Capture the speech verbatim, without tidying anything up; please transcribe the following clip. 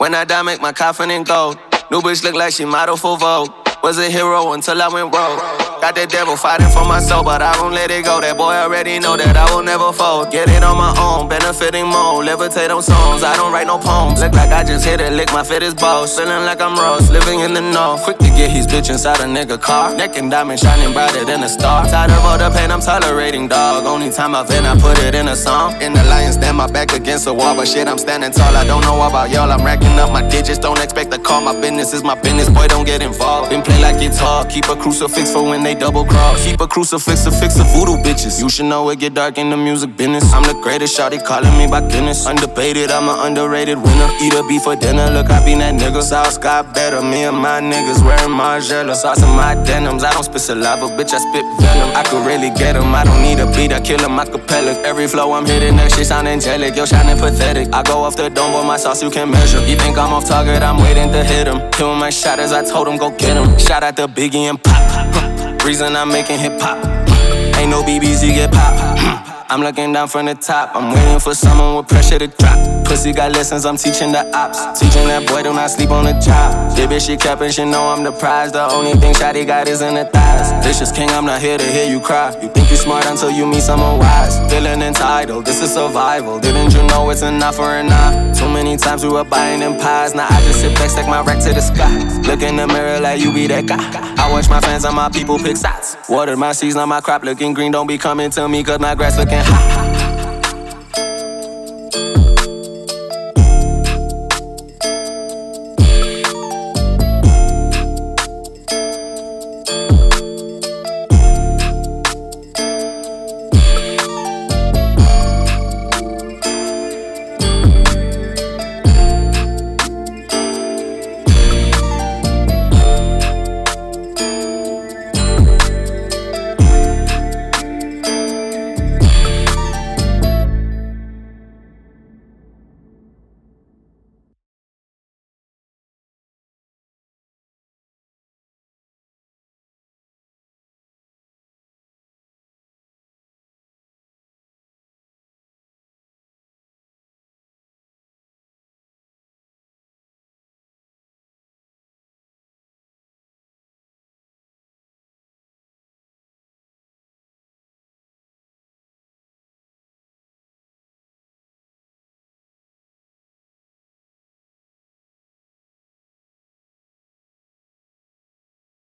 When I die, make my coffin in gold. New bitch look like she model for Vogue. Was a hero until I went rogue. Got that devil fighting for my soul, but I won't let it go. That boy already know that I will never fold. Get it on my own, benefiting more. Levitate on songs, I don't write no poems. Look like I just hit it, lick my fit is boss. Feeling like I'm Ross, living in the north. Quick to get his bitch inside a nigga car. Neck and diamond shining brighter than a star. Tired of all the pain I'm tolerating, dog. Only time I vent, I put it in a song. In the lions, stand my back against the wall. But shit, I'm standing tall, I don't know about y'all. I'm racking up my digits, don't expect a call. My business is my business, boy, don't get involved. Been play like it's hard, keep a crucifix for when they double cross. Keep a crucifix to fix the voodoo bitches. You should know it get dark in the music business. I'm the greatest, shawty calling me by Guinness. Undefeated, I'm an underrated winner. Eat a beef for dinner, look, I be that nigga. South Sky better, me and my niggas wearing Margiela. Sauce in my denims, I don't spit saliva, bitch, I spit venom. I could really get him, I don't need a beat, I kill him, I capella. Every flow I'm hitting, that shit sound angelic. Yo, shining pathetic. I go off the dome, but my sauce you can measure. You think I'm off target, I'm waiting to hit him. Kill my shot as I told him, go get him. Shout out to Biggie and Pop. Reason I'm making hip hop. Ain't no B B Z get pop. I'm looking down from the top. I'm waiting for someone with pressure to drop. Pussy got lessons, I'm teaching the ops. Teaching that boy do not sleep on the job. This bitch she capping, she know I'm the prize. The only thing shawty got is in the thighs. Vicious king, I'm not here to hear you cry. You think you smart until you meet someone wise. Feeling entitled, this is survival. Didn't you know it's an eye for an eye? Too many times we were buying them pies. Now I just sit back, stack my rack to the sky. Look in the mirror like you be that guy. I watch my fans and my people pick sides. Watered my seeds, now my crop looking green. Don't be coming to me cause my grass looking hot.